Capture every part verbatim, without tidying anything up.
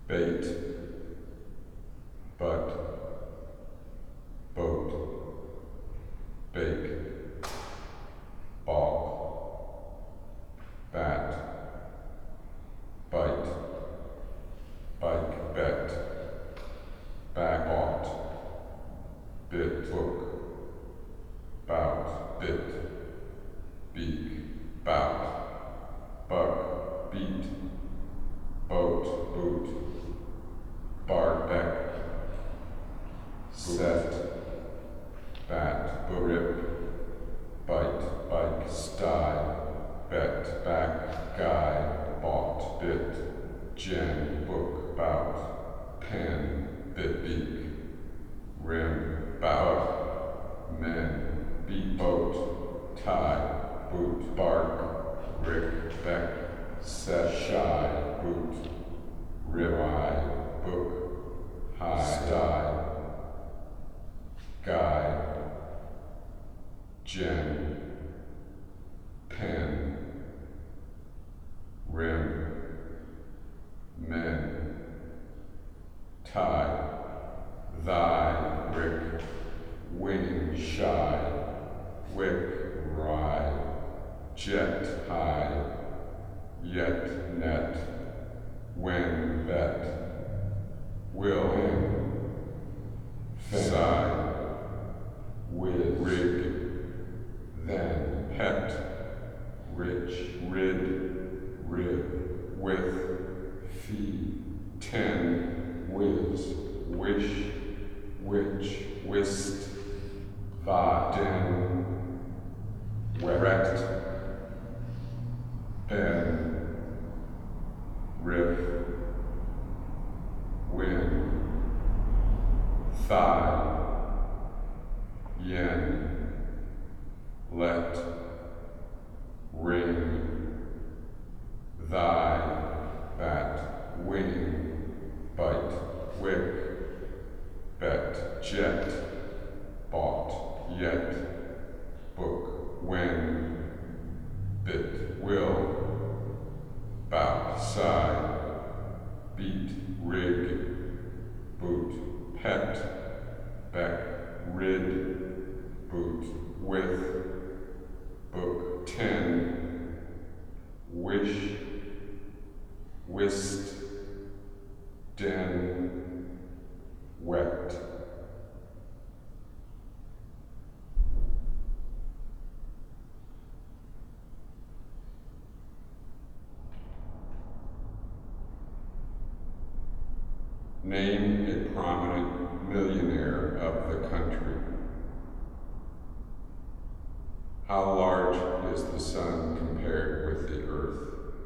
bait, but, boat, bake, balk, bat, bite, bike, bet, back, bought, bit, book, bout, bit, beak, bout, buck, beat, boat, boot, bar, beck, set, bat, rip, bite, bike, sty, bet, back, guy, bought, bit, gin, book, bout, pen, bit, beak, rim, bout, men, beat, boat, tie, boot, bark, rick, beck, set, shy, boot, ribeye, book, high, sty, guy, gem, pen, rim, men, tie, thy, rick, wing, shy, wick, rye, jet, high, yet, net, when, vet, will, in, side, with, rig, then, pet, rich, rid, rib, with, fee, ten, whiz, wish, which, whist, va, den, wrecked, ben, riff, win, thigh, yen, let, ring, thy, bat, wing, bite, wick, bet, jet, bought, yet, book, when, bit, will, bout, side, beat, rig, boot, pet, beck, rid, boot, with, book, ten, wish, whist, den, wet. Name a prominent millionaire of the country. How large is the sun compared with the earth?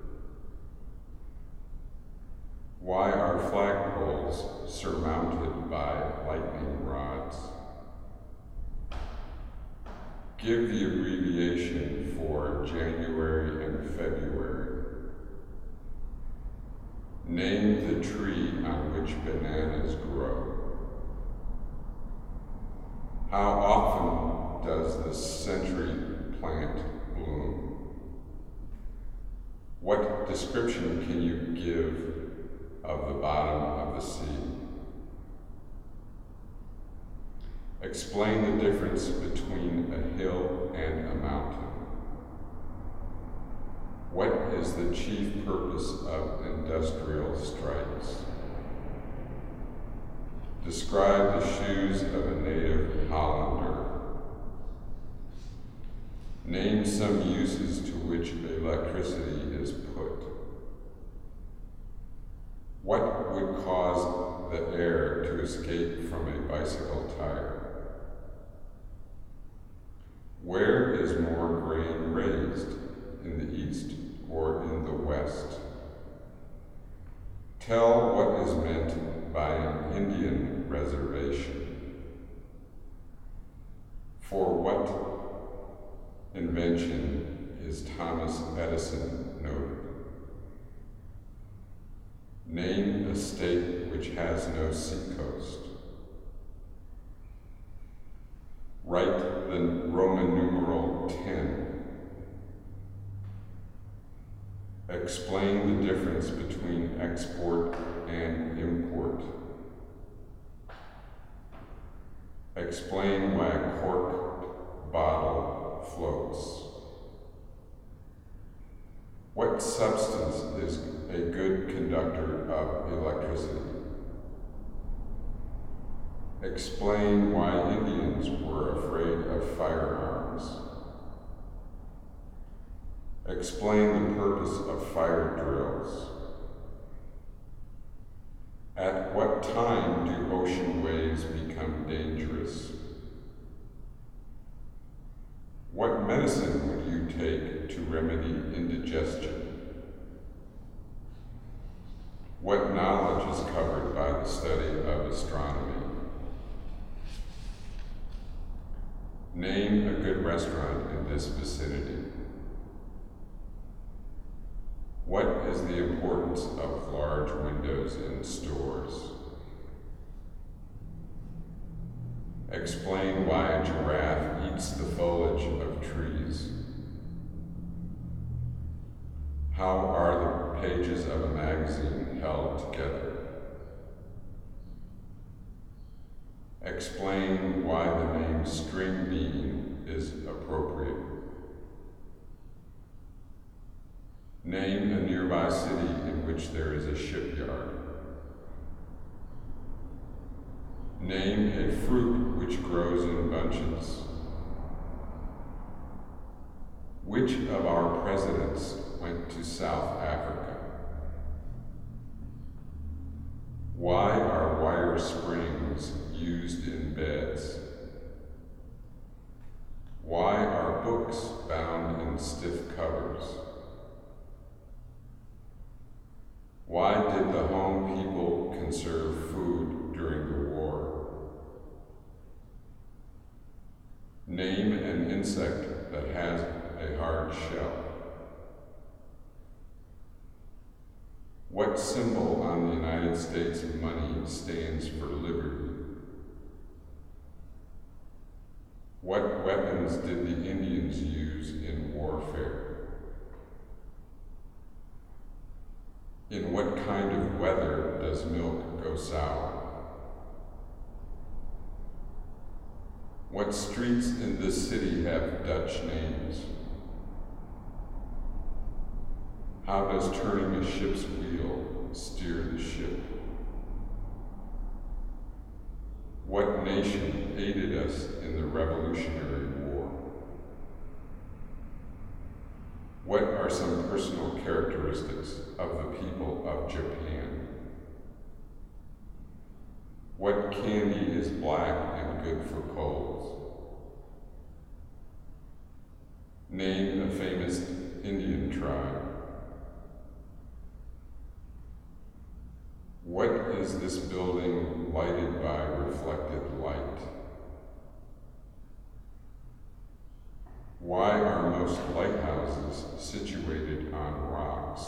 Why are flagpoles surmounted by lightning rods? Give the abbreviation for January and February. Name the tree on which bananas grow. How often does the century plant bloom? What description can you give of the bottom of the sea? Explain the difference between a hill and a mountain. What is the chief purpose of industrial strikes? Describe the shoes of a native Hollander. Name some uses to which electricity is put. What would cause the air to escape from a bicycle tire? Where is more grain raised, in the east or in the west? Tell what is meant by an Indian reservation. For what invention is Thomas Edison noted? Name a state which has no seacoast. Write the Roman numeral ten. Explain the difference between export and import. Explain why a corked bottle floats. What substance is a good conductor of electricity? Explain why Indians were afraid of firearms. Explain the purpose of fire drills. At what time do ocean waves become dangerous? What medicine would you take to remedy indigestion? What knowledge is covered by the study of astronomy? Name a good restaurant in this vicinity. What is the importance of large windows in stores? Explain why a giraffe eats the foliage of trees. How are the pages of a magazine held together? Explain why the name string bean is appropriate. Name a nearby city in which there is a shipyard. Name a fruit which grows in bunches. Which of our presidents went to South Africa? Why are wire springs used in beds? Why are books bound in stiff covers? Why did the home people conserve food during the war? Name an insect that has a hard shell. What symbol on the United States money stands for liberty? What weapons did the Indians use in warfare? In what kind of weather does milk go sour? What streets in this city have Dutch names? How does turning a ship's wheel steer the ship? What nation aided us in the Revolutionary War? What are some personal characteristics of the people of Japan? What candy is black and good for colds? Name a famous Indian tribe. What is this building lighted by reflected light? Why are most lighthouses situated on rocks?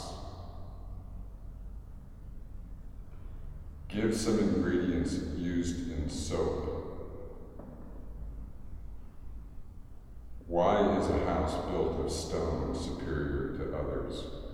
Give some ingredients used in soap. Why is a house built of stone superior to others?